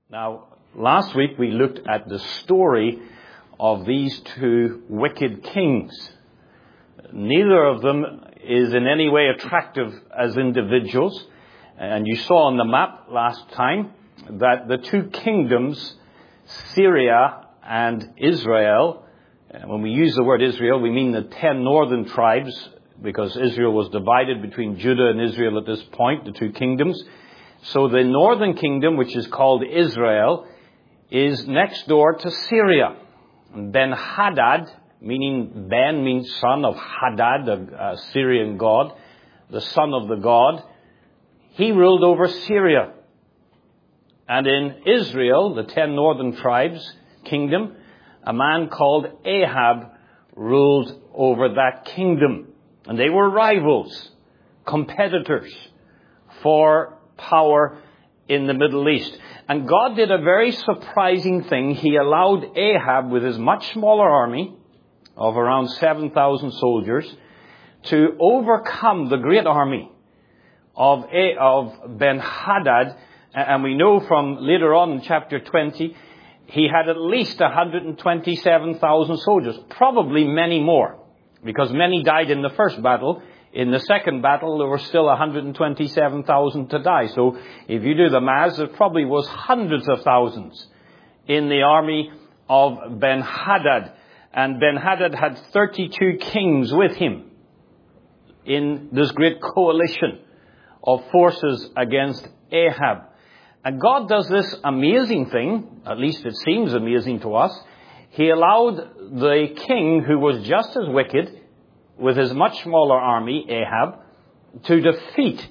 Now, last week we looked at the story of these two wicked kings. Neither of them is in any way attractive as individuals. And you saw on the map last time that the two kingdoms, Syria and Israel, and when we use the word Israel, we mean the 10 northern tribes, because Israel was divided between Judah and Israel at this point, the two kingdoms. So the northern kingdom, which is called Israel, is next door to Syria. Ben-Hadad, meaning Ben means son of Hadad, a Syrian god, the son of the god. He ruled over Syria. And in Israel, the 10 northern tribes kingdom, a man called Ahab ruled over that kingdom. And they were rivals, competitors for power in the Middle East. And God did a very surprising thing. He allowed Ahab, with his much smaller army of around 7,000 soldiers, to overcome the great army of Ben-Hadad. And we know from later on in chapter 20, he had at least 127,000 soldiers, probably many more, because many died in the first battle. In the second battle, there were still 127,000 to die. So if you do the maths, there probably was hundreds of thousands in the army of Ben-Hadad. And Ben-Hadad had 32 kings with him in this great coalition of forces against Ahab. And God does this amazing thing, at least it seems amazing to us. He allowed the king, who was just as wicked, with his much smaller army, Ahab, to defeat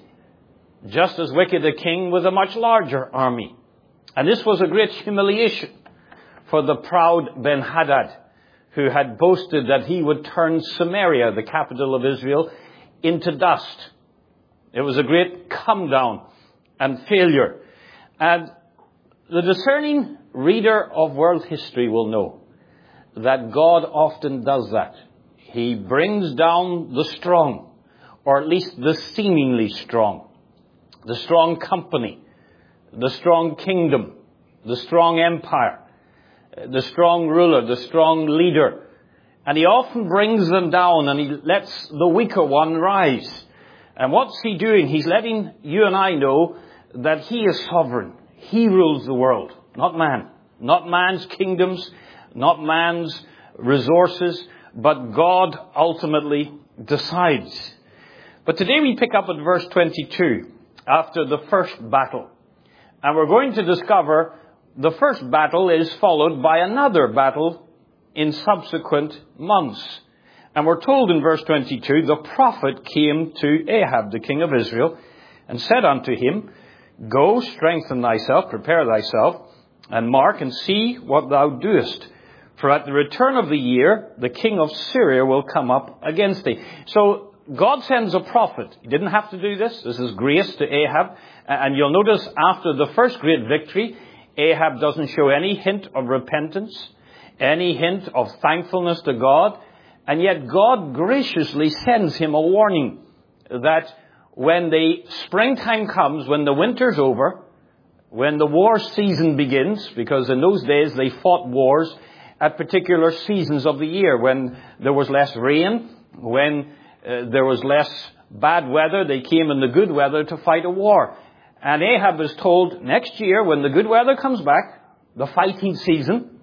just as wicked a king with a much larger army. And this was a great humiliation for the proud Ben-Hadad, who had boasted that he would turn Samaria, the capital of Israel, into dust. It was a great come down and failure. And the discerning reader of world history will know that God often does that. He brings down the strong, or at least the seemingly strong, the strong company, the strong kingdom, the strong empire, the strong ruler, the strong leader. And he often brings them down and he lets the weaker one rise. And what's he doing? He's letting you and I know that he is sovereign. He rules the world, not man. Not man's kingdoms, not man's resources, but God ultimately decides. But today we pick up at verse 22, after the first battle. And we're going to discover the first battle is followed by another battle in subsequent months. And we're told in verse 22, the prophet came to Ahab, the king of Israel, and said unto him, Go, strengthen thyself, prepare thyself, and mark and see what thou doest. For at the return of the year, the king of Syria will come up against thee. So God sends a prophet. He didn't have to do this. This is grace to Ahab. And you'll notice after the first great victory, Ahab doesn't show any hint of repentance, any hint of thankfulness to God. And yet God graciously sends him a warning that when the springtime comes, when the winter's over, when the war season begins, because in those days they fought wars at particular seasons of the year, when there was less rain, when there was less bad weather, they came in the good weather to fight a war. And Ahab is told next year, when the good weather comes back, the fighting season,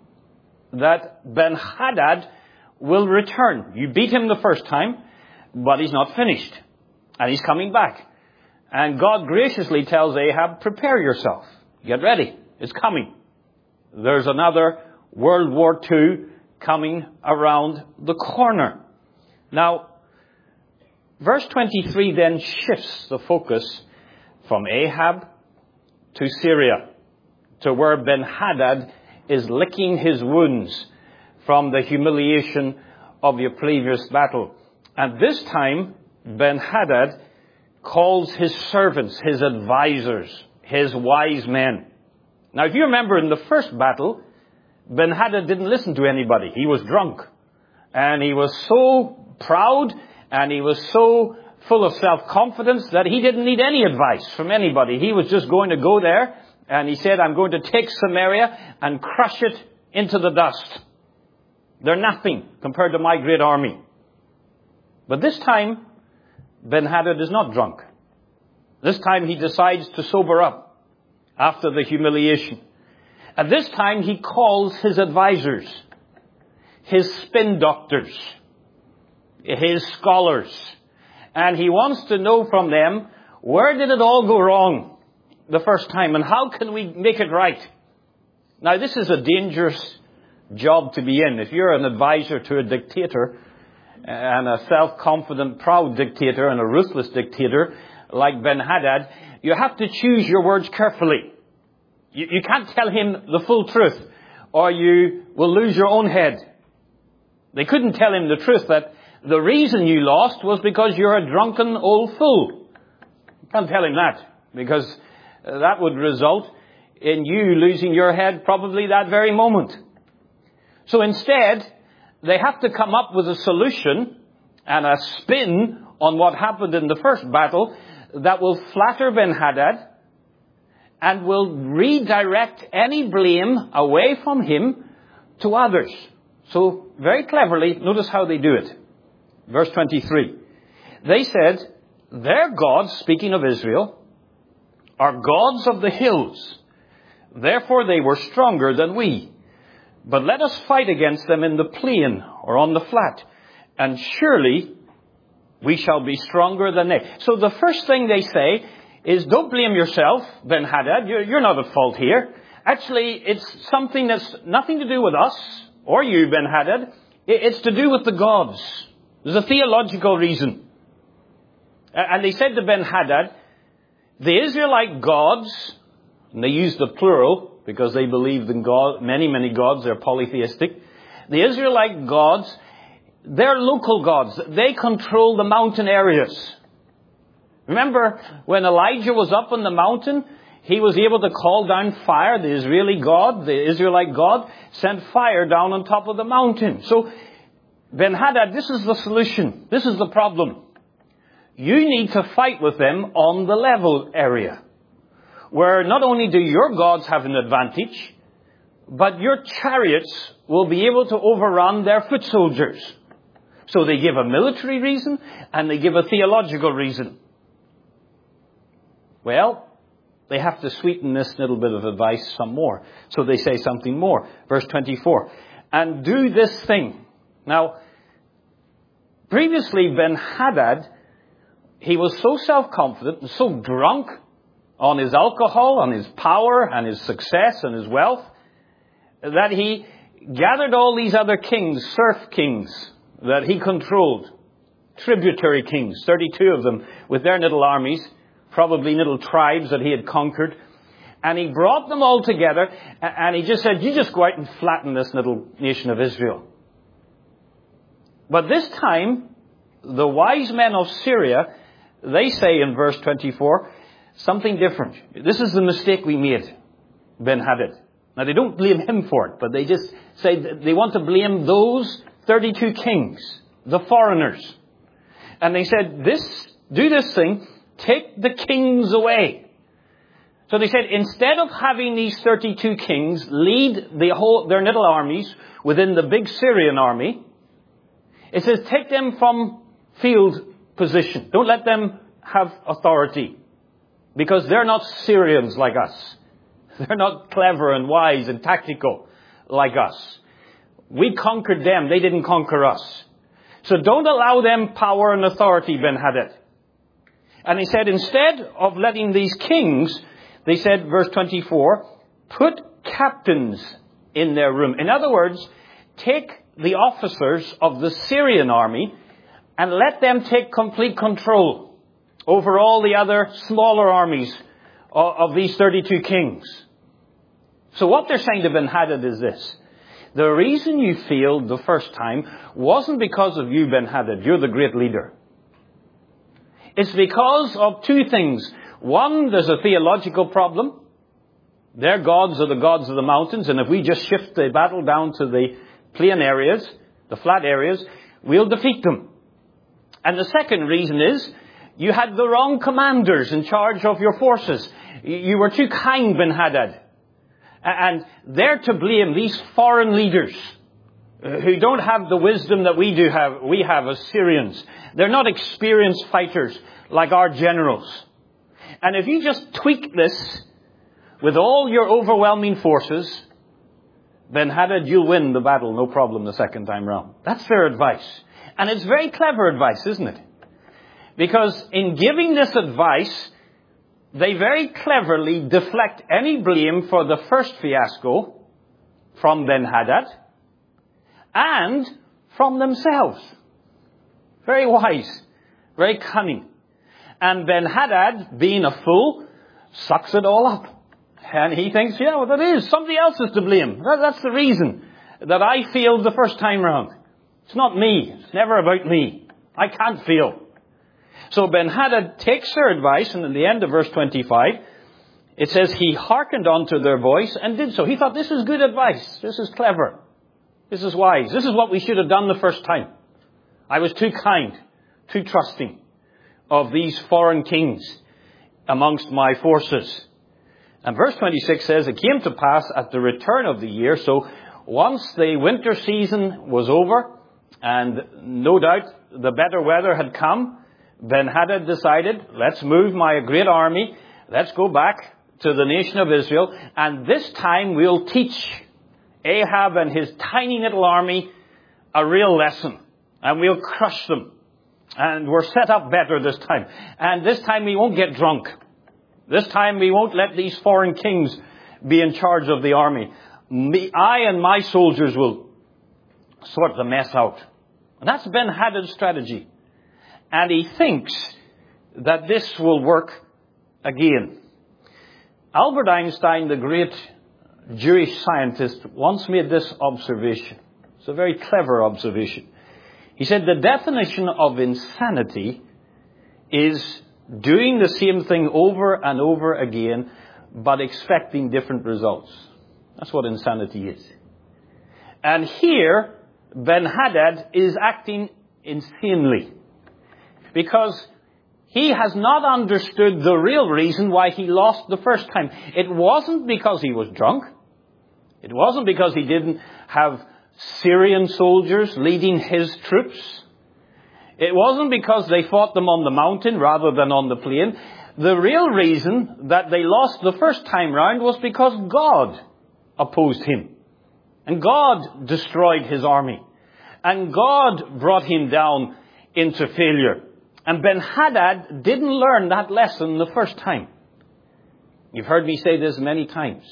that Ben-Hadad will return. You beat him the first time, but he's not finished. And he's coming back. And God graciously tells Ahab, prepare yourself. Get ready. It's coming. There's another World War II coming around the corner. Now, verse 23 then shifts the focus from Ahab to Syria, to where Ben-Hadad is licking his wounds from the humiliation of the previous battle. And this time, Ben-Hadad calls his servants, his advisors, his wise men. Now, if you remember in the first battle, Ben-Hadad didn't listen to anybody. He was drunk. And he was so proud and he was so full of self-confidence that he didn't need any advice from anybody. He was just going to go there And he said, I'm going to take Samaria and crush it into the dust. They're nothing compared to my great army. But this time, Ben-Hadad is not drunk. This time he decides to sober up after the humiliation. At this time he calls his advisors, his spin doctors, his scholars. And he wants to know from them, where did it all go wrong the first time? And how can we make it right? Now this is a dangerous job to be in. If you're an advisor to a dictator, and a self-confident, proud dictator, and a ruthless dictator like Ben-Hadad, you have to choose your words carefully. You can't tell him the full truth, or you will lose your own head. They couldn't tell him the truth, that the reason you lost was because you're a drunken old fool. You can't tell him that, because that would result in you losing your head probably that very moment. So instead, they have to come up with a solution and a spin on what happened in the first battle that will flatter Ben-Hadad and will redirect any blame away from him to others. So very cleverly, notice how they do it. Verse 23. They said, their gods, speaking of Israel, are gods of the hills. Therefore they were stronger than we. But let us fight against them in the plain or on the flat, and surely we shall be stronger than they. So the first thing they say is, don't blame yourself, Ben-Hadad. You're not at fault here. Actually, it's something that's nothing to do with us or you, Ben-Hadad. It's to do with the gods. There's a theological reason. And they said to Ben-Hadad, the Israelite gods, and they use the plural, because they believed in God, many, many gods, they're polytheistic. The Israelite gods, they're local gods. They control the mountain areas. Remember, when Elijah was up on the mountain, he was able to call down fire. The Israelite God, sent fire down on top of the mountain. So, Ben-Hadad, this is the solution. This is the problem. You need to fight with them on the level area, where not only do your gods have an advantage, but your chariots will be able to overrun their foot soldiers. So they give a military reason, and they give a theological reason. Well, they have to sweeten this little bit of advice some more. So they say something more. Verse 24. And do this thing. Now, previously Ben-Hadad, he was so self-confident and so drunk on his alcohol, on his power, and his success, and his wealth, that he gathered all these other kings, serf kings, that he controlled, tributary kings, 32 of them, with their little armies, probably little tribes that he had conquered, and he brought them all together, and he just said, you just go out and flatten this little nation of Israel. But this time, the wise men of Syria, they say in verse 24, something different. This is the mistake we made, Ben-Hadad. Now, they don't blame him for it, but they just say they want to blame those 32 kings, the foreigners. And they said, do this thing, take the kings away. So they said, instead of having these 32 kings lead their little armies within the big Syrian army, it says, take them from field position. Don't let them have authority. Because they're not Syrians like us. They're not clever and wise and tactical like us. We conquered them. They didn't conquer us. So don't allow them power and authority, Ben-Hadad. And he said, instead of letting these kings, they said, verse 24, put captains in their room. In other words, take the officers of the Syrian army and let them take complete control over all the other smaller armies of these 32 kings. So what they're saying to Ben-Hadad is this. The reason you failed the first time wasn't because of you, Ben-Hadad. You're the great leader. It's because of two things. One, there's a theological problem. Their gods are the gods of the mountains, and if we just shift the battle down to the plain areas, the flat areas, we'll defeat them. And the second reason is, you had the wrong commanders in charge of your forces. You were too kind, Ben-Hadad. And they're to blame, these foreign leaders who don't have the wisdom that we have as Syrians. They're not experienced fighters like our generals. And if you just tweak this with all your overwhelming forces, Ben-Hadad, you'll win the battle, no problem, the second time round. That's their advice. And it's very clever advice, isn't it? Because in giving this advice, they very cleverly deflect any blame for the first fiasco from Ben-Hadad and from themselves. Very wise, very cunning. And Ben-Hadad, being a fool, sucks it all up. And he thinks, yeah, well, that is. Somebody else is to blame. That's the reason that I failed the first time round. It's not me. It's never about me. I can't fail. So Ben-Hadad takes their advice, and in the end of verse 25, it says, he hearkened unto their voice and did so. He thought, this is good advice. This is clever. This is wise. This is what we should have done the first time. I was too kind, too trusting of these foreign kings amongst my forces. And verse 26 says, it came to pass at the return of the year. So once the winter season was over, and no doubt the better weather had come, Ben-Hadad decided, let's move my great army. Let's go back to the nation of Israel. And this time we'll teach Ahab and his tiny little army a real lesson. And we'll crush them. And we're set up better this time. And this time we won't get drunk. This time we won't let these foreign kings be in charge of the army. I and my soldiers will sort the mess out. And that's Ben-Hadad's strategy. And he thinks that this will work again. Albert Einstein, the great Jewish scientist, once made this observation. It's a very clever observation. He said the definition of insanity is doing the same thing over and over again, but expecting different results. That's what insanity is. And here, Ben-Hadad is acting insanely, because he has not understood the real reason why he lost the first time. It wasn't because he was drunk. It wasn't because he didn't have Syrian soldiers leading his troops. It wasn't because they fought them on the mountain rather than on the plain. The real reason that they lost the first time round was because God opposed him. And God destroyed his army. And God brought him down into failure. And Ben-Hadad didn't learn that lesson the first time. You've heard me say this many times.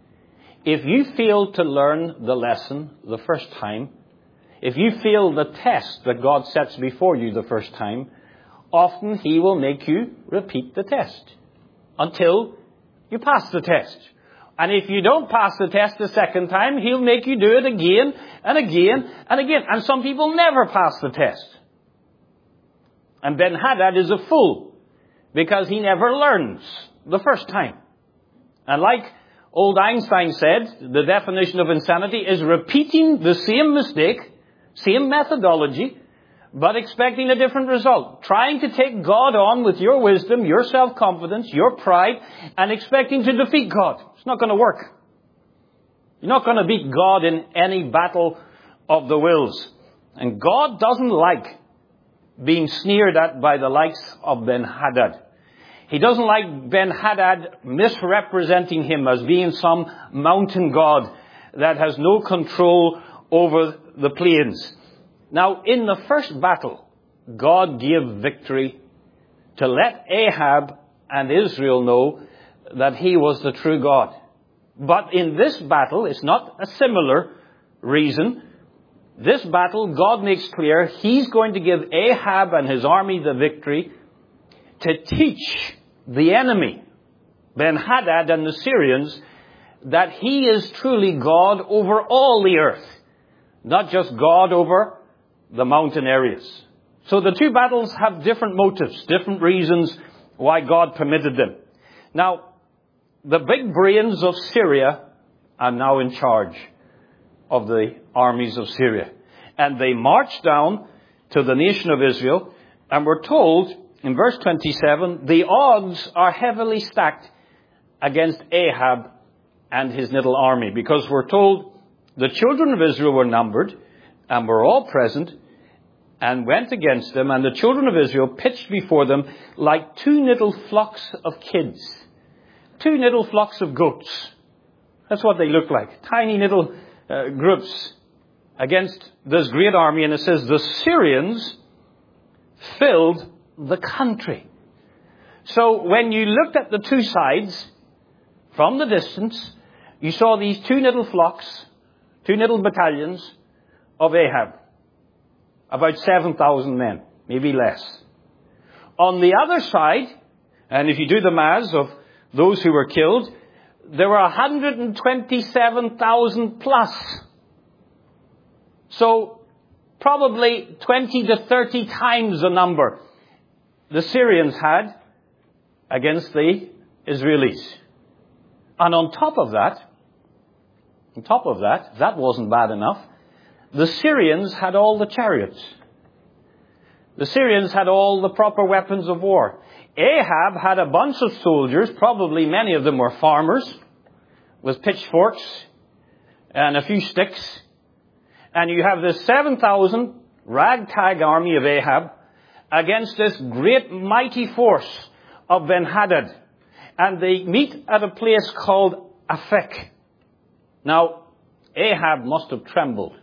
If you fail to learn the lesson the first time, if you fail the test that God sets before you the first time, often He will make you repeat the test until you pass the test. And if you don't pass the test the second time, He'll make you do it again and again and again. And some people never pass the test. And Ben-Hadad is a fool because he never learns the first time. And like old Einstein said, the definition of insanity is repeating the same mistake, same methodology, but expecting a different result. Trying to take God on with your wisdom, your self-confidence, your pride, and expecting to defeat God. It's not going to work. You're not going to beat God in any battle of the wills. And God doesn't like being sneered at by the likes of Ben-Hadad. He doesn't like Ben-Hadad misrepresenting him as being some mountain god that has no control over the plains. Now, in the first battle, God gave victory to let Ahab and Israel know that He was the true God. But in this battle, it's not a similar reason. This battle, God makes clear He's going to give Ahab and his army the victory to teach the enemy, Ben-Hadad and the Syrians, that He is truly God over all the earth, not just God over the mountain areas. So the two battles have different motives, different reasons why God permitted them. Now, the big brains of Syria are now in charge of the armies of Syria. And they march down to the nation of Israel, and we're told in verse 27, the odds are heavily stacked against Ahab and his little army. Because we're told the children of Israel were numbered and were all present and went against them. And the children of Israel pitched before them like two little flocks of kids. Two little flocks of goats. That's what they look like. Tiny little groups against this great army. And it says the Syrians filled the country. So when you looked at the two sides from the distance, you saw these two little flocks, two little battalions of Ahab. About 7,000 men, maybe less. On the other side, and if you do the maths of those who were killed, there were 127,000 plus. So probably 20 to 30 times the number the Syrians had against the Israelis. And on top of that, that wasn't bad enough. The Syrians had all the chariots. The Syrians had all the proper weapons of war. Ahab had a bunch of soldiers, probably many of them were farmers, with pitchforks and a few sticks. And you have this 7,000 ragtag army of Ahab against this great mighty force of Ben-Hadad. And they meet at a place called Aphek. Now, Ahab must have trembled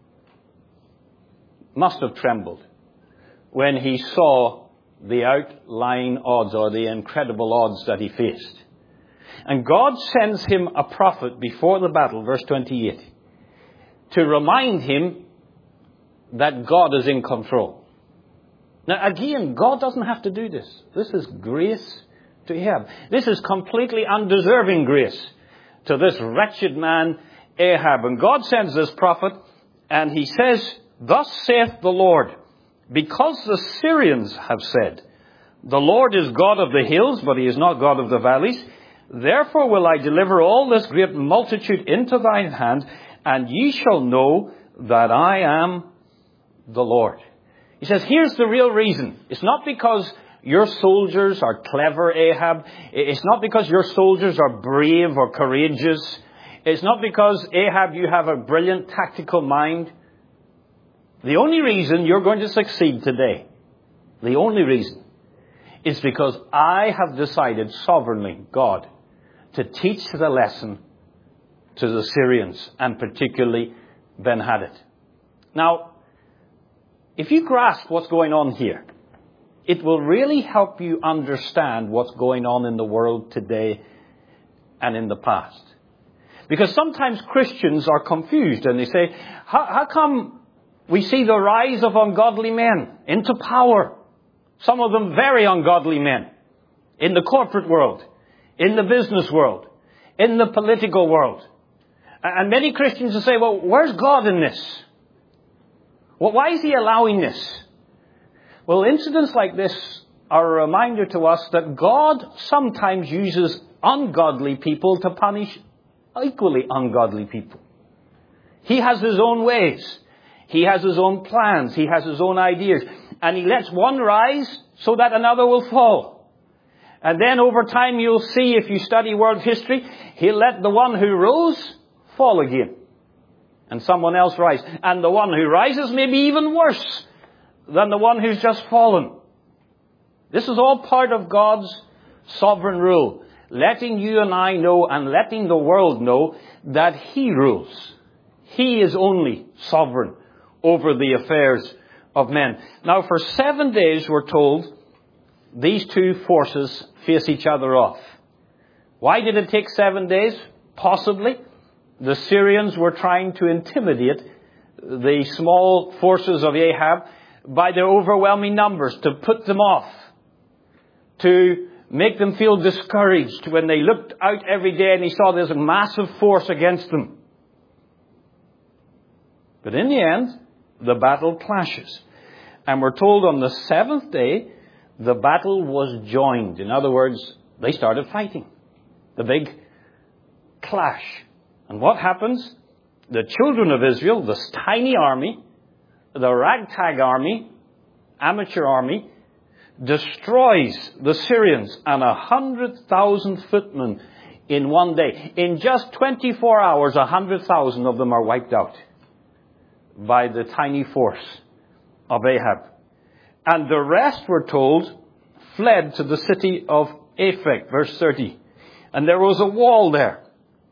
when he saw the outlying odds or the incredible odds that he faced. And God sends him a prophet before the battle, verse 28, to remind him that God is in control. Now again, God doesn't have to do this. This is grace to Ahab. This is completely undeserving grace to this wretched man Ahab. And God sends this prophet and he says, "Thus saith the Lord, because the Syrians have said, the Lord is God of the hills, but he is not God of the valleys. Therefore will I deliver all this great multitude into thine hand, and ye shall know that I am the Lord." He says, here's the real reason. It's not because your soldiers are clever, Ahab. It's not because your soldiers are brave or courageous. It's not because, Ahab, you have a brilliant tactical mind. The only reason you're going to succeed today, the only reason, is because I have decided sovereignly, God, to teach the lesson to the Syrians, and particularly Ben-Hadad. Now, if you grasp what's going on here, it will really help you understand what's going on in the world today and in the past. Because sometimes Christians are confused and they say, how come we see the rise of ungodly men into power? Some of them very ungodly men in the corporate world, in the business world, in the political world. And many Christians will say, well, where's God in this? Well, why is he allowing this? Well, incidents like this are a reminder to us that God sometimes uses ungodly people to punish equally ungodly people. He has his own ways. He has his own plans. He has his own ideas. And he lets one rise so that another will fall. And then over time you'll see, if you study world history, he'll let the one who rose fall again. And someone else rise. And the one who rises may be even worse than the one who's just fallen. This is all part of God's sovereign rule. Letting you and I know and letting the world know that he rules. He is only sovereign over the affairs of men. Now for 7 days we're told these two forces face each other off. Why did it take 7 days? Possibly the Syrians were trying to intimidate the small forces of Ahab by their overwhelming numbers, to put them off, to make them feel discouraged when they looked out every day and they saw this massive force against them. But in the end, the battle clashes. And we're told on the seventh day, the battle was joined. In other words, they started fighting. The big clash. And what happens? The children of Israel, this tiny army, the ragtag army, amateur army, destroys the Syrians, and 100,000 footmen in one day. In just 24 hours, 100,000 of them are wiped out by the tiny force of Ahab. And the rest, we're told, fled to the city of Aphek, verse 30. And there was a wall there.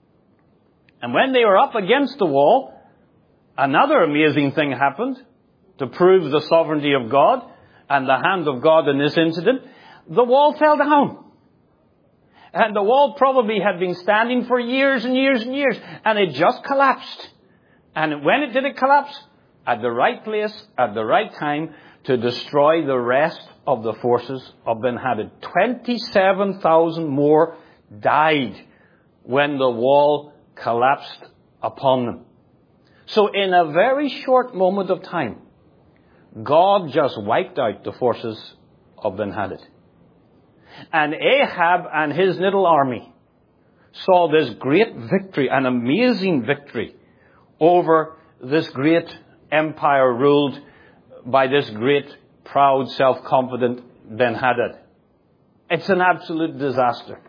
And when they were up against the wall, another amazing thing happened to prove the sovereignty of God and the hand of God in this incident. The wall fell down. And the wall probably had been standing for years and years and years. And it just collapsed. And when did it collapse? At the right place, at the right time, to destroy the rest of the forces of Ben-Hadad. 27,000 more died when the wall collapsed upon them. So in a very short moment of time, God just wiped out the forces of Ben-Hadad. And Ahab and his little army saw this great victory, an amazing victory, over this great empire ruled by this great, proud, self-confident Ben-Hadad. It's an absolute disaster.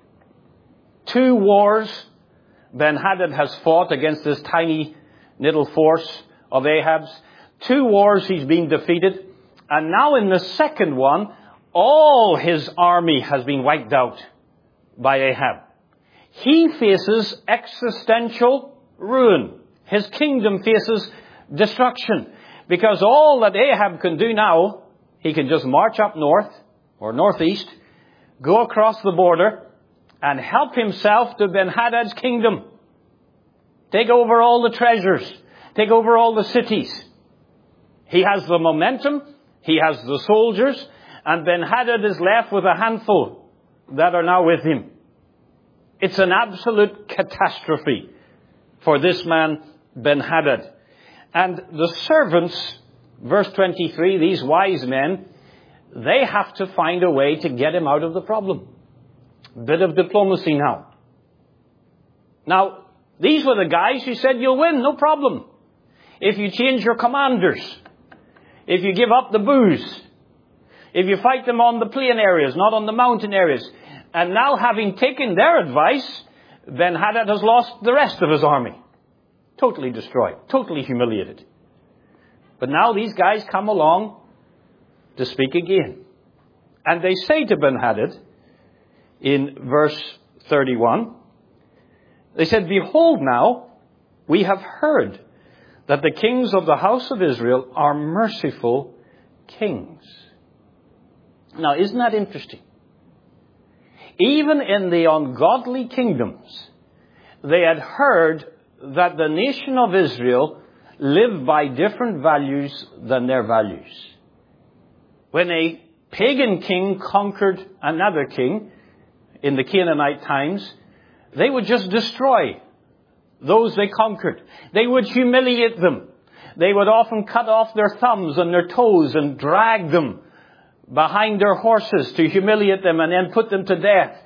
2 wars Ben-Hadad has fought against this tiny little force of Ahab's. 2 wars he's been defeated. And now in the second one, all his army has been wiped out by Ahab. He faces existential ruin. His kingdom faces destruction. Because all that Ahab can do now, he can just march up north or northeast, go across the border, and help himself to Ben-Hadad's kingdom. Take over all the treasures. Take over all the cities. He has the momentum. He has the soldiers. And Ben-Hadad is left with a handful that are now with him. It's an absolute catastrophe for this man, Ben-Hadad. And the servants, verse 23, these wise men, they have to find a way to get him out of the problem. Bit of diplomacy now. Now, these were the guys who said, you'll win, no problem. If you change your commanders, if you give up the booze, if you fight them on the plain areas, not on the mountain areas. And now, having taken their advice, Ben-Hadad has lost the rest of his army. Totally destroyed, totally humiliated. But now these guys come along to speak again. And they say to Ben-Hadad, in verse 31, they said, behold now, we have heard that the kings of the house of Israel are merciful kings. Now, isn't that interesting? Even in the ungodly kingdoms, they had heard that the nation of Israel lived by different values than their values. When a pagan king conquered another king in the Canaanite times, they would just destroy those they conquered. They would humiliate them. They would often cut off their thumbs and their toes and drag them behind their horses to humiliate them and then put them to death.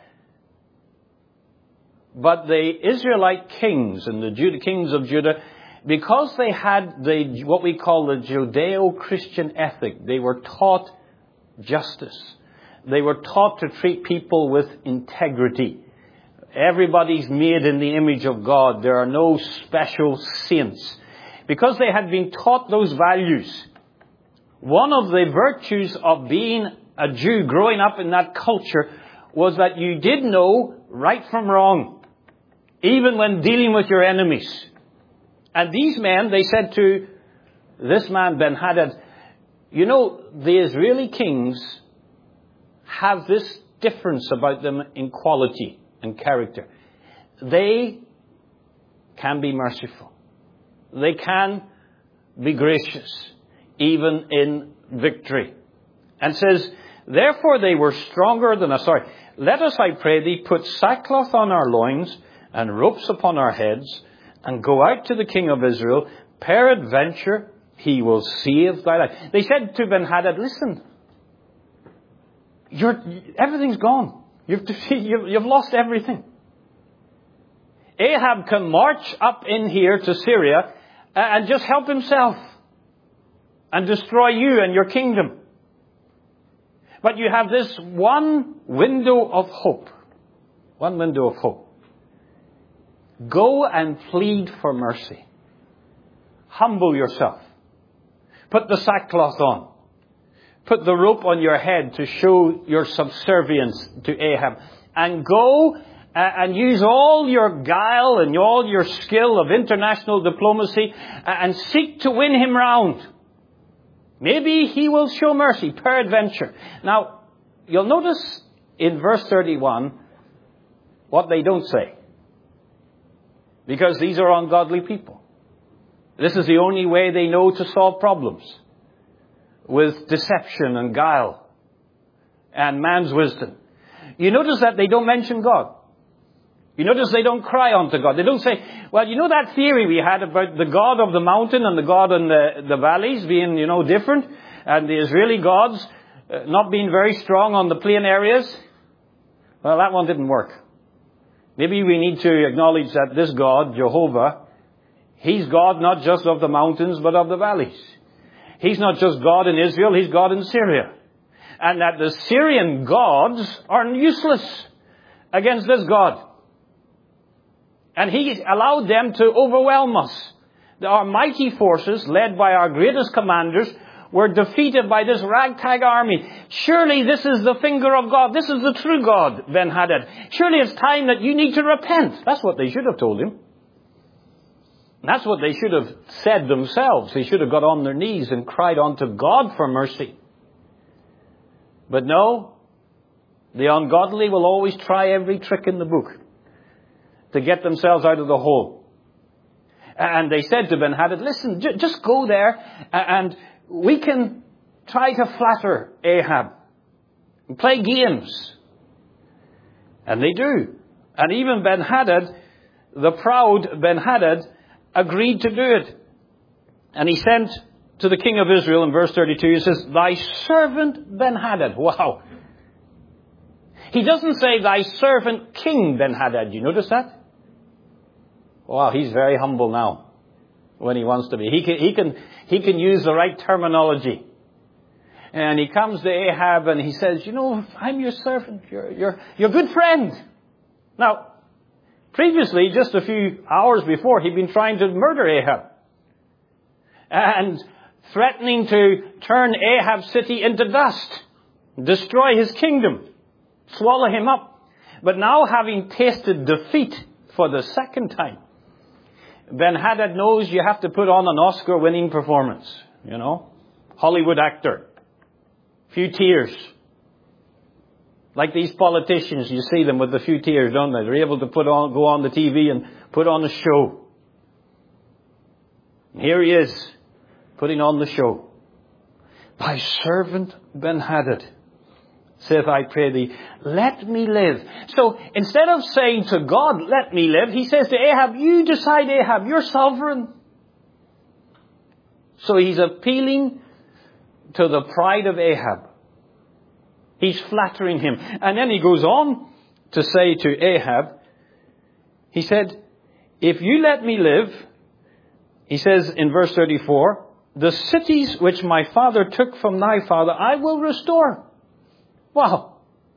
But the Israelite kings and the kings of Judah, because they had what we call the Judeo-Christian ethic, they were taught justice. They were taught to treat people with integrity. Everybody's made in the image of God. There are no special saints. Because they had been taught those values, one of the virtues of being a Jew growing up in that culture was that you did know right from wrong, even when dealing with your enemies. And these men, they said to this man Ben-Hadad, you know, the Israeli kings have this difference about them in quality and character. They can be merciful. They can be gracious, even in victory. And says, therefore they were stronger than us. Let us, I pray thee, put sackcloth on our loins and ropes upon our heads and go out to the king of Israel. Peradventure he will save thy life. They said to Ben-Hadad, listen, everything's gone. You've lost everything. Ahab can march up in here to Syria and just help himself and destroy you and your kingdom. But you have this one window of hope. One window of hope. Go and plead for mercy. Humble yourself. Put the sackcloth on. Put the rope on your head to show your subservience to Ahab. And go and use all your guile and all your skill of international diplomacy and seek to win him round. Maybe he will show mercy, peradventure. Now, you'll notice in verse 31 what they don't say. Because these are ungodly people. This is the only way they know to solve problems. With deception and guile and man's wisdom. You notice that they don't mention God. You notice they don't cry unto God. They don't say, well, you know that theory we had about the God of the mountain and the God in the valleys being, different, and the Israeli gods not being very strong on the plain areas? Well, that one didn't work. Maybe we need to acknowledge that this God, Jehovah, He's God not just of the mountains, but of the valleys. He's not just God in Israel, He's God in Syria. And that the Syrian gods are useless against this God. And He allowed them to overwhelm us. Our mighty forces, led by our greatest commanders, were defeated by this ragtag army. Surely this is the finger of God. This is the true God, Ben-Hadad. Surely it's time that you need to repent. That's what they should have told him. That's what they should have said themselves. They should have got on their knees and cried unto God for mercy. But no, the ungodly will always try every trick in the book to get themselves out of the hole. And they said to Ben-Hadad, listen, just go there and we can try to flatter Ahab and play games. And they do. And even Ben-Hadad, the proud Ben-Hadad, agreed to do it. And he sent to the king of Israel in verse 32, he says, thy servant Ben-Hadad. Wow. He doesn't say thy servant King Ben-Hadad. You notice that? Wow, he's very humble now when he wants to be. He can use the right terminology. And he comes to Ahab and he says, I'm your servant. You're a good friend. Now, previously, just a few hours before, he'd been trying to murder Ahab. And threatening to turn Ahab's city into dust. Destroy his kingdom. Swallow him up. But now, having tasted defeat for the second time, Ben-Hadad knows you have to put on an Oscar-winning performance. Hollywood actor. Few tears. Like these politicians, you see them with a few tears, don't they? They're able to go on the TV and put on a show. And here he is, putting on the show. Thy servant Ben-Hadad saith, I pray thee, let me live. So instead of saying to God, let me live, he says to Ahab, you decide, Ahab, you're sovereign. So he's appealing to the pride of Ahab. He's flattering him. And then he goes on to say to Ahab, he said, if you let me live, he says in verse 34, the cities which my father took from thy father, I will restore. Wow.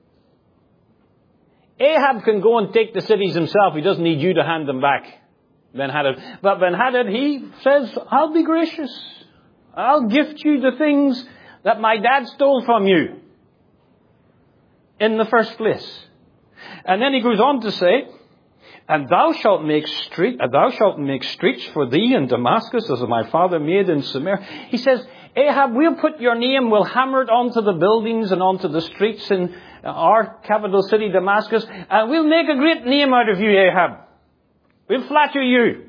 Ahab can go and take the cities himself. He doesn't need you to hand them back, Ben-Hadad. But Ben-Hadad, he says, I'll be gracious. I'll gift you the things that my dad stole from you in the first place. And then he goes on to say, and thou shalt make streets for thee in Damascus as my father made in Samaria. He says, Ahab, we'll put your name, we'll hammer it onto the buildings and onto the streets in our capital city, Damascus, and we'll make a great name out of you, Ahab. We'll flatter you.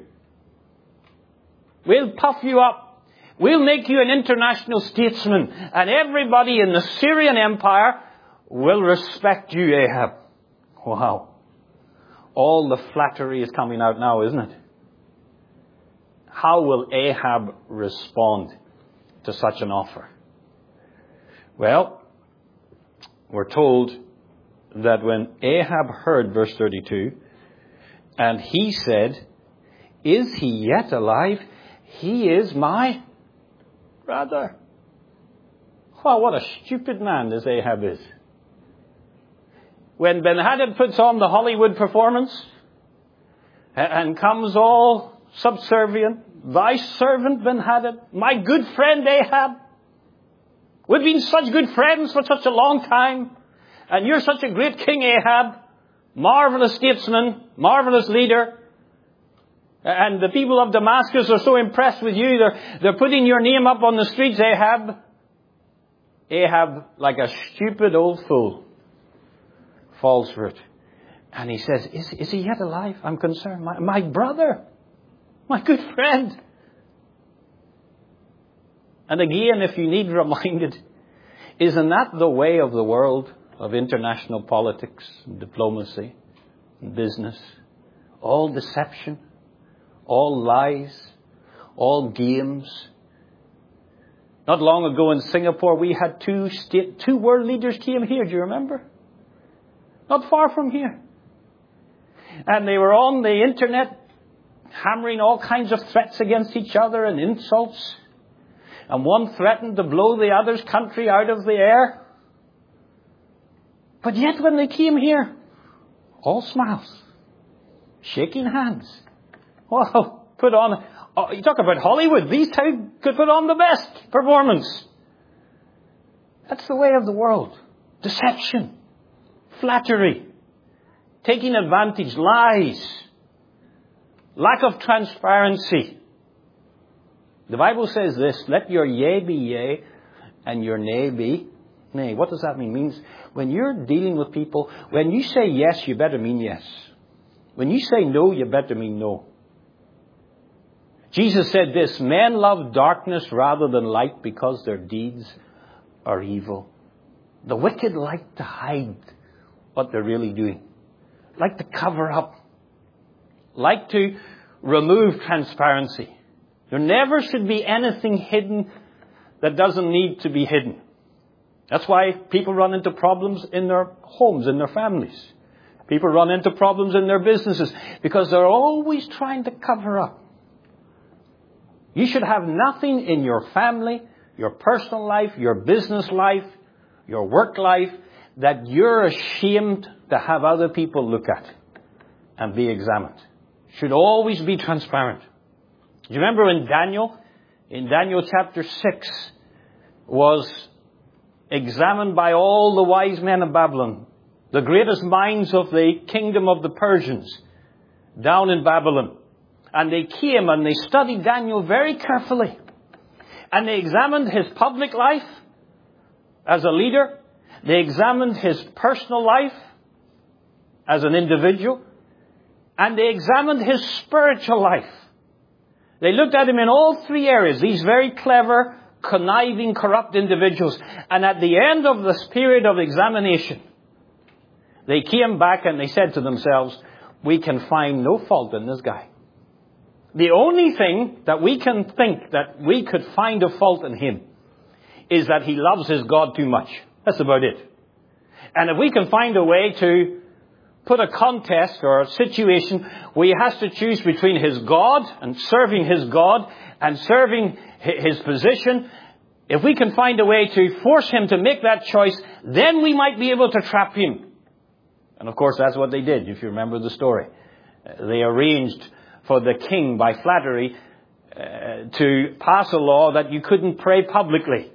We'll puff you up. We'll make you an international statesman, and everybody in the Syrian Empire will respect you, Ahab. Wow. All the flattery is coming out now, isn't it? How will Ahab respond to such an offer? Well, we're told that when Ahab heard, verse 32, and he said, is he yet alive? He is my brother. Wow, what a stupid man this Ahab is. When Ben-Hadad puts on the Hollywood performance and comes all subservient. Thy servant Ben-Hadad, my good friend Ahab. We've been such good friends for such a long time. And you're such a great king, Ahab. Marvelous statesman, marvelous leader. And the people of Damascus are so impressed with you. They're putting your name up on the streets, Ahab. Ahab, like a stupid old fool, falls for it. And he says, is he yet alive? I'm concerned. My brother, my good friend. And again, if you need reminded, isn't that the way of the world, of international politics, and diplomacy, and business? All deception, all lies, all games. Not long ago in Singapore, we had two world leaders came here. Do you remember? Not far from here. And they were on the internet, hammering all kinds of threats against each other and insults. And one threatened to blow the other's country out of the air. But yet when they came here, all smiles, shaking hands. Well, put on, you talk about Hollywood, these two could put on the best performance. That's the way of the world. Deception, flattery, taking advantage, lies, lack of transparency. The Bible says this, let your yea be yea and your nay be nay. What does that mean? It means when you're dealing with people, when you say yes, you better mean yes. When you say no, you better mean no. Jesus said this, men love darkness rather than light because their deeds are evil. The wicked like to hide what they're really doing, like to cover up, like to remove transparency. There never should be anything hidden that doesn't need to be hidden. That's why people run into problems in their homes, in their families. People run into problems in their businesses because they're always trying to cover up. You should have nothing in your family, your personal life, your business life, your work life that you're ashamed to have other people look at and be examined. Should always be transparent. Do you remember in Daniel chapter 6, was examined by all the wise men of Babylon, the greatest minds of the kingdom of the Persians, down in Babylon. And they came and they studied Daniel very carefully. And they examined his public life as a leader. They examined his personal life as an individual. And they examined his spiritual life. They looked at him in all three areas, these very clever, conniving, corrupt individuals. And at the end of this period of examination, they came back and they said to themselves, we can find no fault in this guy. The only thing that we can think that we could find a fault in him is that he loves his God too much. That's about it. And if we can find a way to put a contest or a situation where he has to choose between his God and serving his God and serving his position, if we can find a way to force him to make that choice, then we might be able to trap him. And of course, that's what they did, if you remember the story. They arranged for the king, by flattery, to pass a law that you couldn't pray publicly.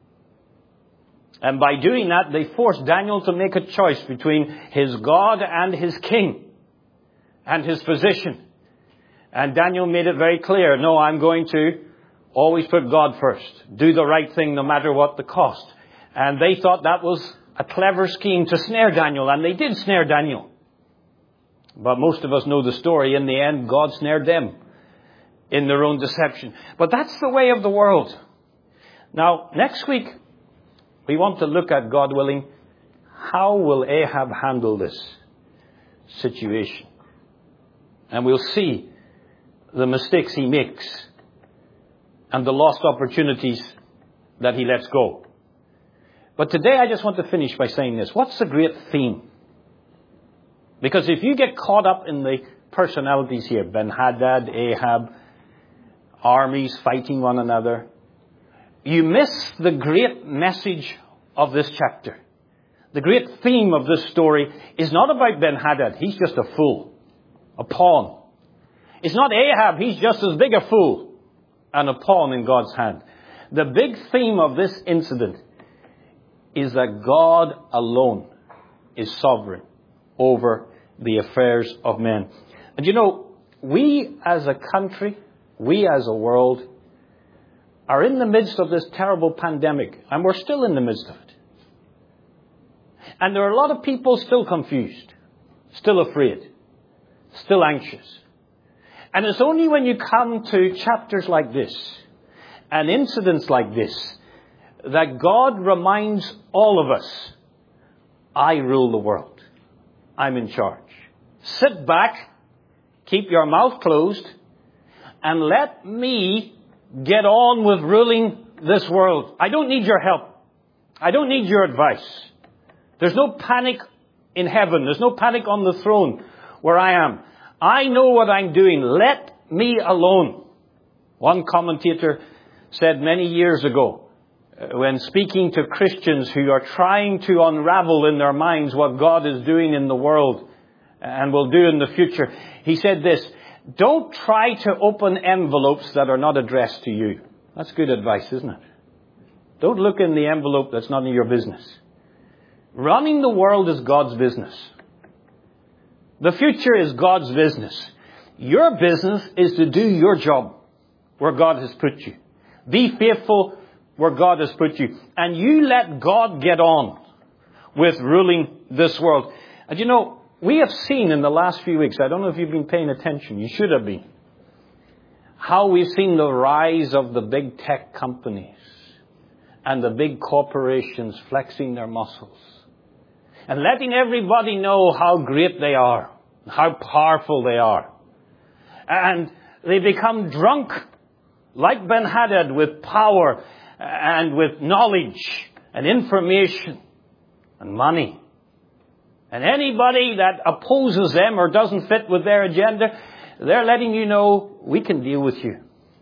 And by doing that, they forced Daniel to make a choice between his God and his king and his position. And Daniel made it very clear, no, I'm going to always put God first. Do the right thing no matter what the cost. And they thought that was a clever scheme to snare Daniel, and they did snare Daniel. But most of us know the story. In the end, God snared them in their own deception. But that's the way of the world. Now, next week, we want to look at, God willing, how will Ahab handle this situation? And we'll see the mistakes he makes and the lost opportunities that he lets go. But today I just want to finish by saying this. What's the great theme? Because if you get caught up in the personalities here, Ben-Hadad, Ahab, armies fighting one another, you miss the great message of this chapter. The great theme of this story is not about Ben-Hadad. He's just a fool, a pawn. It's not Ahab. He's just as big a fool and a pawn in God's hand. The big theme of this incident is that God alone is sovereign over the affairs of men. And you know, we as a country, we as a world, are in the midst of this terrible pandemic. And we're still in the midst of it. And there are a lot of people still confused, still afraid, still anxious. And it's only when you come to chapters like this and incidents like this that God reminds all of us, I rule the world. I'm in charge. Sit back, keep your mouth closed, and let me get on with ruling this world. I don't need your help. I don't need your advice. There's no panic in heaven. There's no panic on the throne where I am. I know what I'm doing. Let me alone. One commentator said many years ago, when speaking to Christians who are trying to unravel in their minds what God is doing in the world and will do in the future, he said this: don't try to open envelopes that are not addressed to you. That's good advice, isn't it? Don't look in the envelope that's not in your business. Running the world is God's business. The future is God's business. Your business is to do your job where God has put you. Be faithful where God has put you. And you let God get on with ruling this world. And you know, we have seen in the last few weeks, I don't know if you've been paying attention, you should have been, how we've seen the rise of the big tech companies and the big corporations flexing their muscles and letting everybody know how great they are, how powerful they are. And they become drunk, like Ben-Hadad, with power and with knowledge and information and money. And anybody that opposes them or doesn't fit with their agenda, they're letting you know, we can deal with you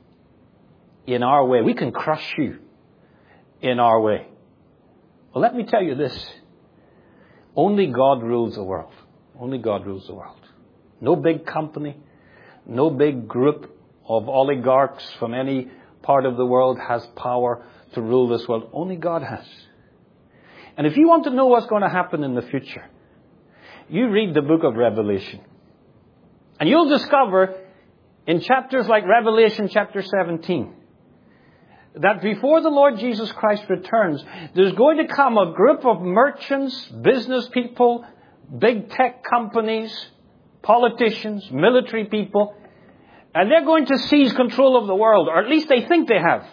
in our way. We can crush you in our way. Well, let me tell you this. Only God rules the world. Only God rules the world. No big company, no big group of oligarchs from any part of the world has power to rule this world. Only God has. And if you want to know what's going to happen in the future, you read the book of Revelation. And you'll discover in chapters like Revelation chapter 17 that before the Lord Jesus Christ returns, there's going to come a group of merchants, business people, big tech companies, politicians, military people, and they're going to seize control of the world, or at least they think they have.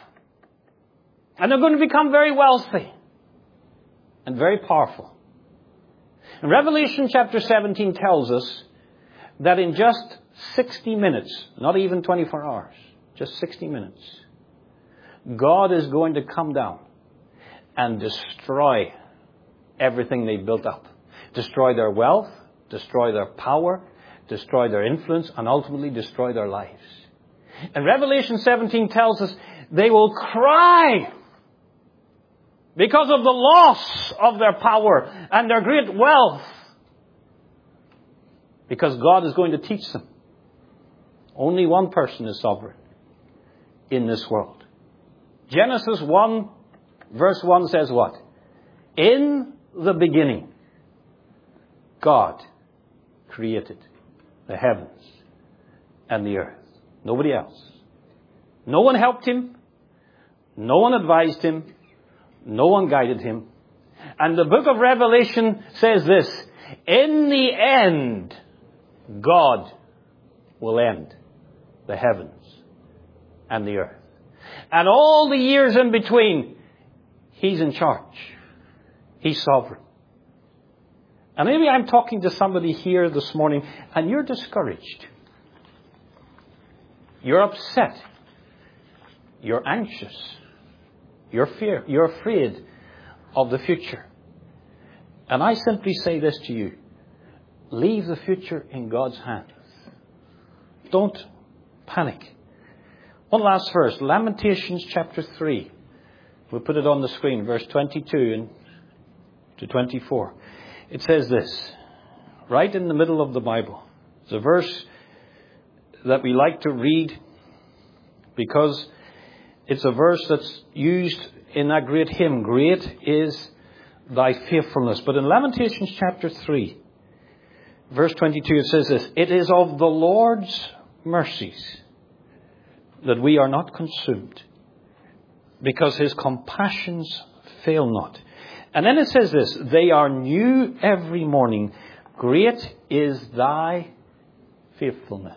And they're going to become very wealthy and very powerful. And Revelation chapter 17 tells us that in just 60 minutes, not even 24 hours, just 60 minutes, God is going to come down and destroy everything they built up. Destroy their wealth, destroy their power, destroy their influence, and ultimately destroy their lives. And Revelation 17 tells us they will cry because of the loss of their power and their great wealth. Because God is going to teach them. Only one person is sovereign in this world. Genesis 1 verse 1 says what? In the beginning, God created the heavens and the earth. Nobody else. No one helped him. No one advised him. No one guided him. And the book of Revelation says this: in the end, God will end the heavens and the earth. And all the years in between, He's in charge. He's sovereign. And maybe I'm talking to somebody here this morning and you're discouraged. You're upset. You're anxious. You're afraid of the future. And I simply say this to you: leave the future in God's hands. Don't panic. One last verse, Lamentations chapter 3. We'll put it on the screen, verse 22 to 24. It says this, right in the middle of the Bible. It's a verse that we like to read because it's a verse that's used in that great hymn, "Great is thy faithfulness." But in Lamentations chapter 3, verse 22, it says this: "It is of the Lord's mercies that we are not consumed, because his compassions fail not." And then it says this: "They are new every morning. Great is thy faithfulness."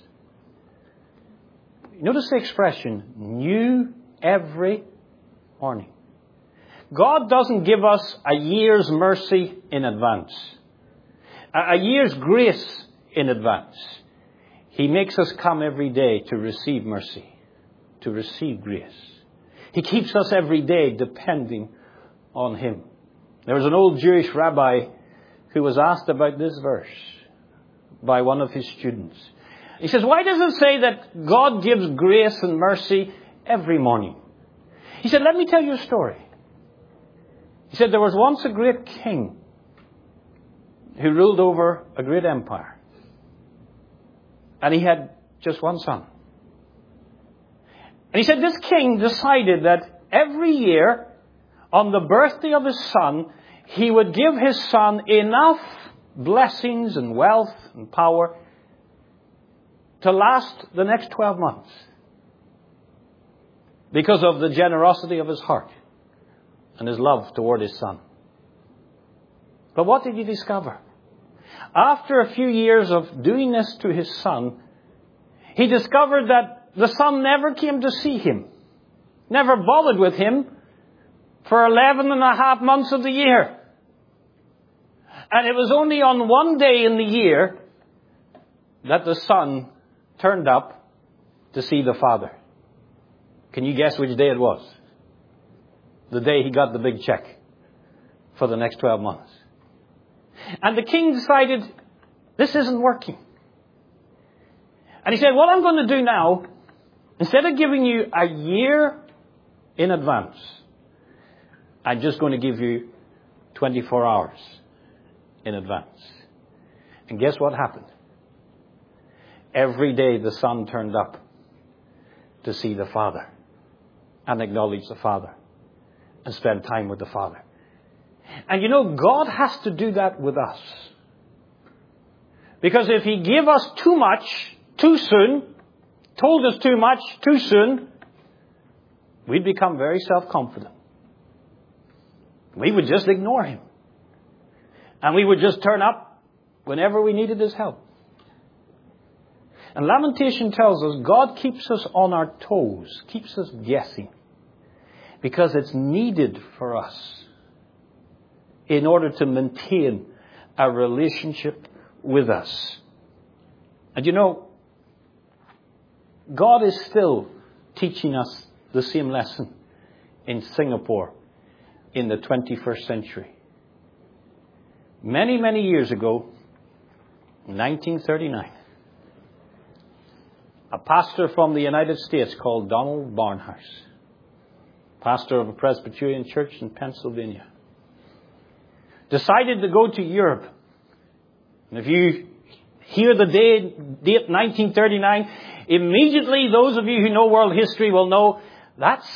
Notice the expression, new every morning. God doesn't give us a year's mercy in advance, a year's grace in advance. He makes us come every day to receive mercy, to receive grace. He keeps us every day depending on him. There was an old Jewish rabbi who was asked about this verse by one of his students. He says, "Why does it say that God gives grace and mercy every morning?" He said, "Let me tell you a story." He said, "There was once a great king who ruled over a great empire. And he had just one son. And he said this king decided that every year, on the birthday of his son, he would give his son enough blessings and wealth and power to last the next 12 months. Because of the generosity of his heart and his love toward his son. But what did he discover? After a few years of doing this to his son, he discovered that the son never came to see him, never bothered with him for 11 and a half months of the year. And it was only on one day in the year that the son turned up to see the father. Can you guess which day it was? The day he got the big check for the next 12 months. And the king decided, this isn't working. And he said, what I'm going to do now, instead of giving you a year in advance, I'm just going to give you 24 hours in advance. And guess what happened? Every day the son turned up to see the father and acknowledge the father and spend time with the father. And you know, God has to do that with us. Because if he gave us too much, too soon, told us too much, too soon, we'd become very self-confident. We would just ignore him. And we would just turn up whenever we needed his help. And Lamentation tells us God keeps us on our toes, keeps us guessing, because it's needed for us in order to maintain a relationship with us. And you know, God is still teaching us the same lesson in Singapore in the 21st century. Many, many years ago, 1939, a pastor from the United States called Donald Barnhouse, pastor of a Presbyterian church in Pennsylvania, decided to go to Europe. And if you hear the date 1939, immediately those of you who know world history will know that's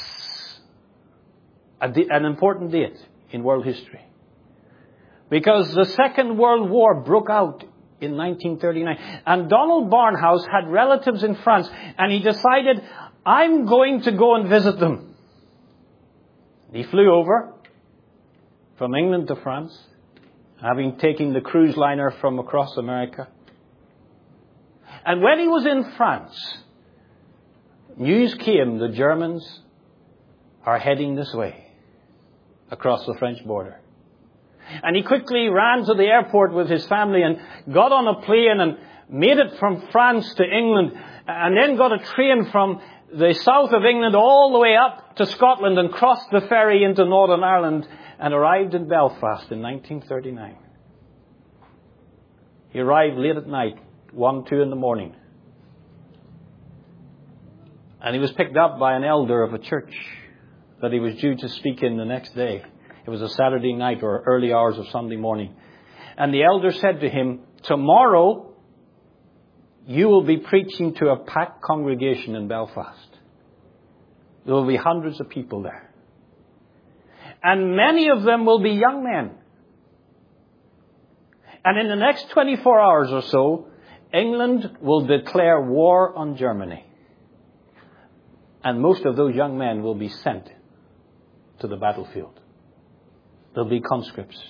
an important date in world history. Because the Second World War broke out in 1939. And Donald Barnhouse had relatives in France. And he decided, I'm going to go and visit them. He flew over from England to France, having taken the cruise liner from across America. And when he was in France, news came the Germans are heading this way, across the French border. And he quickly ran to the airport with his family and got on a plane and made it from France to England, and then got a train from the south of England all the way up to Scotland and crossed the ferry into Northern Ireland and arrived in Belfast in 1939. He arrived late at night, 1, 2 in the morning. And he was picked up by an elder of a church that he was due to speak in the next day. It was a Saturday night or early hours of Sunday morning. And the elder said to him, tomorrow you will be preaching to a packed congregation in Belfast. There will be hundreds of people there. And many of them will be young men. And in the next 24 hours or so, England will declare war on Germany. And most of those young men will be sent to the battlefield. They'll be conscripts.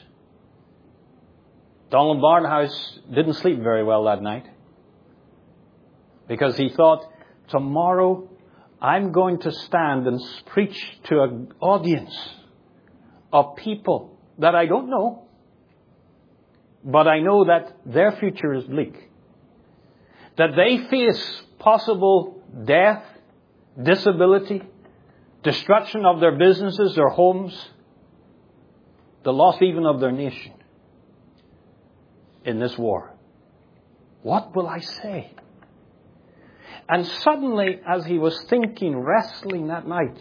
Donald Barnhouse didn't sleep very well that night, because he thought, tomorrow I'm going to stand and preach to an audience of people that I don't know, but I know that their future is bleak. That they face possible death, disability, destruction of their businesses, their homes, the loss even of their nation in this war. What will I say? And suddenly, as he was thinking, wrestling that night,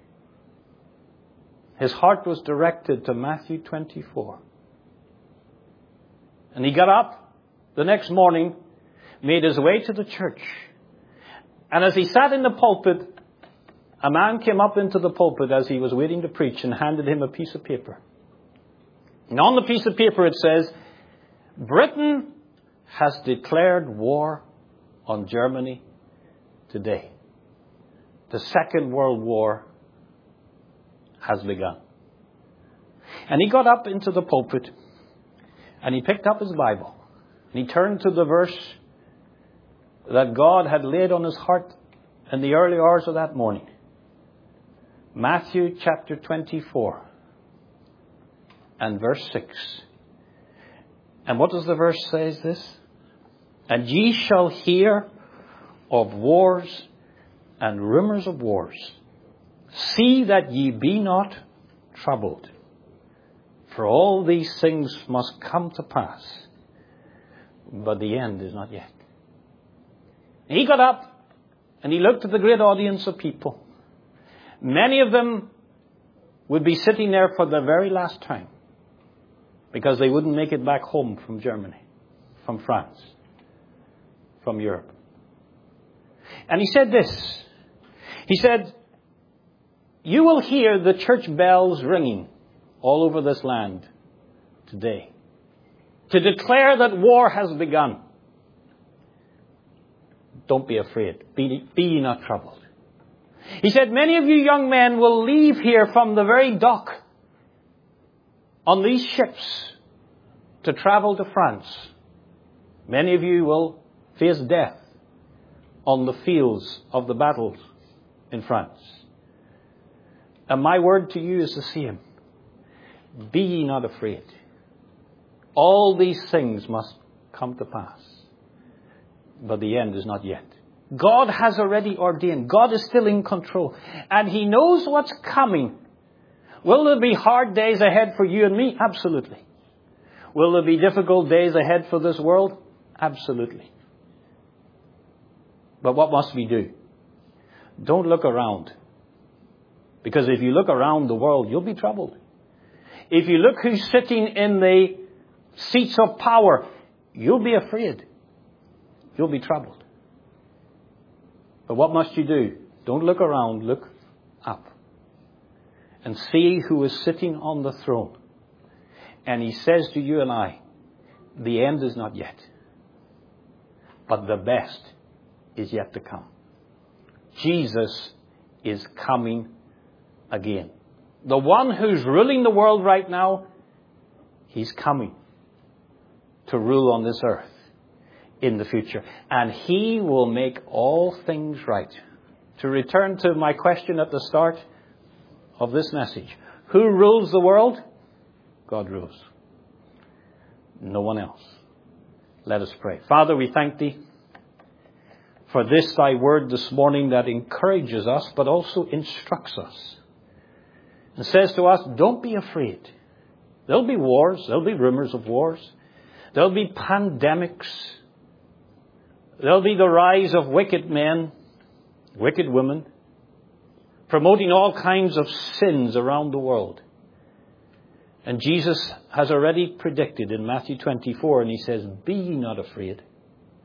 his heart was directed to Matthew 24. And he got up the next morning, made his way to the church. And as he sat in the pulpit, a man came up into the pulpit as he was waiting to preach and handed him a piece of paper. And on the piece of paper it says, Britain has declared war on Germany today. The Second World War has begun. And he got up into the pulpit and he picked up his Bible and he turned to the verse that God had laid on his heart in the early hours of that morning. Matthew chapter 24 and verse 6. And what does the verse say is this? And ye shall hear of wars and rumors of wars. See that ye be not troubled. For all these things must come to pass. But the end is not yet. He got up and he looked at the great audience of people. Many of them would be sitting there for the very last time, because they wouldn't make it back home from Germany, from France, from Europe. And he said this. He said, you will hear the church bells ringing all over this land today to declare that war has begun. Don't be afraid. Be ye not troubled. He said, many of you young men will leave here from the very dock on these ships to travel to France. Many of you will face death on the fields of the battles in France. And my word to you is the same. Be ye not afraid. All these things must come to pass. But the end is not yet. God has already ordained. God is still in control. And He knows what's coming. Will there be hard days ahead for you and me? Absolutely. Will there be difficult days ahead for this world? Absolutely. But what must we do? Don't look around. Because if you look around the world, you'll be troubled. If you look who's sitting in the seats of power, you'll be afraid. You'll be troubled. But what must you do? Don't look around, look up. And see who is sitting on the throne. And He says to you and I, the end is not yet. But the best is yet to come. Jesus is coming again. The one who's ruling the world right now, He's coming to rule on this earth in the future. And He will make all things right. To return to my question at the start of this message. Who rules the world? God rules. No one else. Let us pray. Father, we thank Thee for this Thy word this morning that encourages us but also instructs us. And says to us, don't be afraid. There'll be wars. There'll be rumors of wars. There'll be pandemics. There'll be the rise of wicked men, wicked women, promoting all kinds of sins around the world. And Jesus has already predicted in Matthew 24, and He says, be ye not afraid.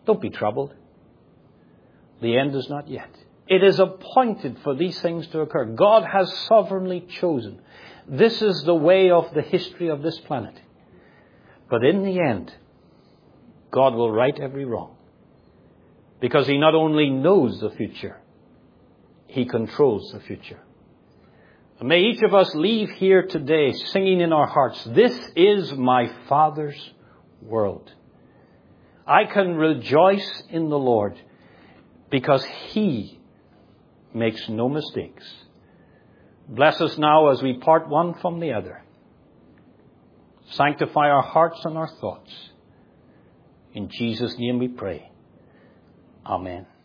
Don't be troubled. The end is not yet. It is appointed for these things to occur. God has sovereignly chosen. This is the way of the history of this planet. But in the end, God will right every wrong. Because He not only knows the future, He controls the future. And may each of us leave here today singing in our hearts, this is my Father's world. I can rejoice in the Lord because He makes no mistakes. Bless us now as we part one from the other. Sanctify our hearts and our thoughts. In Jesus' name we pray. Amen.